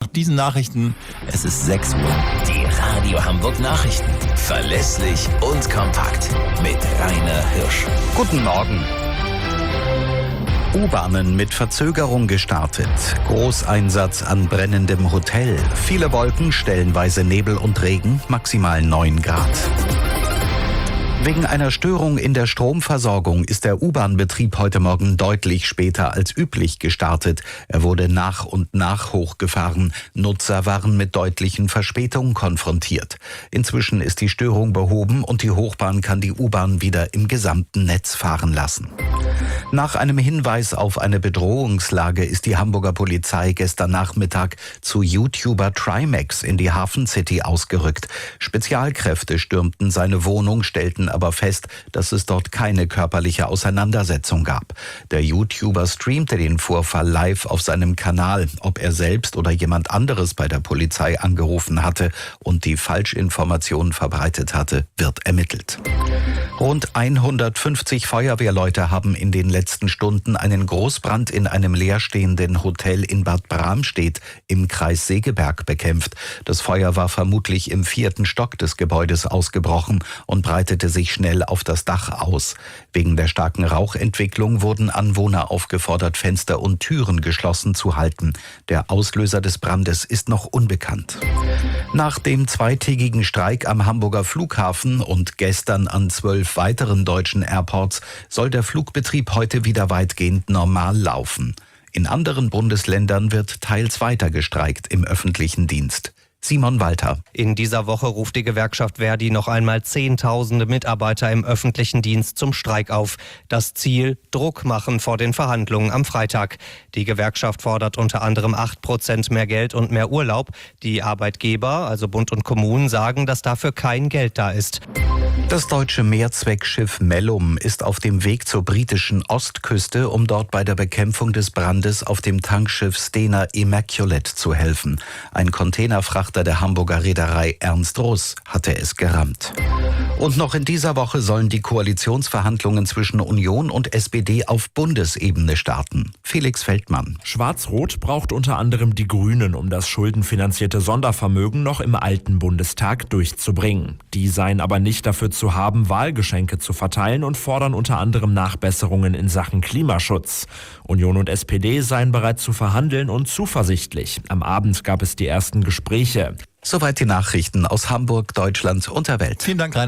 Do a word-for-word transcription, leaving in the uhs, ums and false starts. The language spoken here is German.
diesen Nachrichten. Es ist sechs Uhr. Die Radio Hamburg Nachrichten. Verlässlich und kompakt. Mit Rainer Hirsch. Guten Morgen. U-Bahnen mit Verzögerung gestartet. Großeinsatz an brennendem Hotel. Viele Wolken, stellenweise Nebel und Regen, maximal neun Grad. Wegen einer Störung in der Stromversorgung ist der U-Bahn-Betrieb heute Morgen deutlich später als üblich gestartet. Er wurde nach und nach hochgefahren. Nutzer waren mit deutlichen Verspätungen konfrontiert. Inzwischen ist die Störung behoben und die Hochbahn kann die U-Bahn wieder im gesamten Netz fahren lassen. Nach einem Hinweis auf eine Bedrohungslage ist die Hamburger Polizei gestern Nachmittag zu YouTuber Trimax in die Hafen City ausgerückt. Spezialkräfte stürmten seine Wohnung, stellten aber fest, dass es dort keine körperliche Auseinandersetzung gab. Der YouTuber streamte den Vorfall live auf seinem Kanal. Ob er selbst oder jemand anderes bei der Polizei angerufen hatte und die Falschinformationen verbreitet hatte, wird ermittelt. Rund hundertfünfzig Feuerwehrleute haben in den letzten Stunden einen Großbrand in einem leerstehenden Hotel in Bad Bramstedt im Kreis Segeberg bekämpft. Das Feuer war vermutlich im vierten Stock des Gebäudes ausgebrochen und breitete sich schnell auf das Dach aus. Wegen der starken Rauchentwicklung wurden Anwohner aufgefordert, Fenster und Türen geschlossen zu halten. Der Auslöser des Brandes ist noch unbekannt. Nach dem zweitägigen Streik am Hamburger Flughafen und gestern an zwölf weiteren deutschen Airports soll der Flugbetrieb heute wieder weitgehend normal laufen. In anderen Bundesländern wird teils weiter gestreikt im öffentlichen Dienst. Simon Walter. In dieser Woche ruft die Gewerkschaft Verdi noch einmal Zehntausende Mitarbeiter im öffentlichen Dienst zum Streik auf. Das Ziel: Druck machen vor den Verhandlungen am Freitag. Die Gewerkschaft fordert unter anderem acht Prozent mehr Geld und mehr Urlaub. Die Arbeitgeber, also Bund und Kommunen, sagen, dass dafür kein Geld da ist. Das deutsche Mehrzweckschiff Mellum ist auf dem Weg zur britischen Ostküste, um dort bei der Bekämpfung des Brandes auf dem Tankschiff Stena Immaculate zu helfen. Ein Containerfrachter der Hamburger Reederei Ernst Russ hatte es gerammt. Und noch in dieser Woche sollen die Koalitionsverhandlungen zwischen Union und S P D auf Bundesebene starten. Felix Feldmann. Schwarz-Rot braucht unter anderem die Grünen, um das schuldenfinanzierte Sondervermögen noch im alten Bundestag durchzubringen. Die seien aber nicht dafür zu haben, Wahlgeschenke zu verteilen und fordern unter anderem Nachbesserungen in Sachen Klimaschutz. Union und S P D seien bereit zu verhandeln und zuversichtlich. Am Abend gab es die ersten Gespräche. Soweit die Nachrichten aus Hamburg, Deutschland und der Welt. Vielen Dank, Rainer.